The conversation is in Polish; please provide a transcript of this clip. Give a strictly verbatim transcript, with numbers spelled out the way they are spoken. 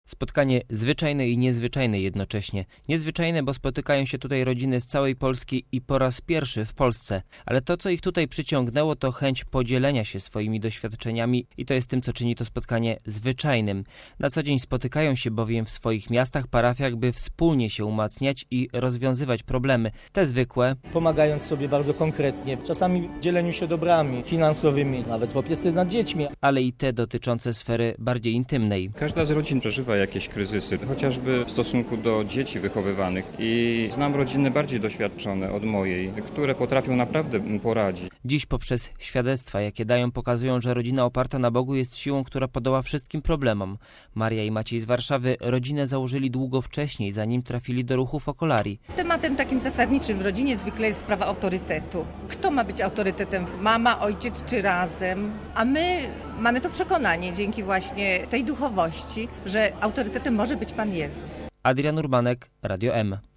Spotkanie zwyczajne i niezwyczajne jednocześnie. Niezwyczajne, bo spotykają się tutaj rodziny z całej Polski i po raz pierwszy w Polsce. Ale to, co ich tutaj przyciągnęło, to chęć podzielenia się swoimi doświadczeniami i to jest tym, co czyni to spotkanie zwyczajnym. Na co dzień spotykają się bowiem w swoich miastach, parafiach, by wspólnie się umacniać i rozwiązywać problemy. Te zwykłe, pomagając sobie bardzo konkretnie, czasami w dzieleniu się dobrami finansowymi, nawet w opiece nad dziećmi. Ale i te dotyczące sfery bardziej intymnej. Każda z rodzin przeżywa jakieś kryzysy, chociażby w stosunku do dzieci wychowywanych i znam rodziny bardziej doświadczone od mojej, które potrafią naprawdę poradzić. Dziś poprzez świadectwa, jakie dają, pokazują, że rodzina oparta na Bogu jest siłą, która podoła wszystkim problemom. Maria i Maciej z Warszawy rodzinę założyli długo wcześniej, zanim trafili do ruchu Focolari. Tematem takim zasadniczym w rodzinie zwykle jest sprawa autorytetu. Kto ma być autorytetem? Mama, ojciec czy razem? A my mamy to przekonanie dzięki właśnie tej duchowości, że autorytetem może być Pan Jezus. Adrian Urbanek, Radio M.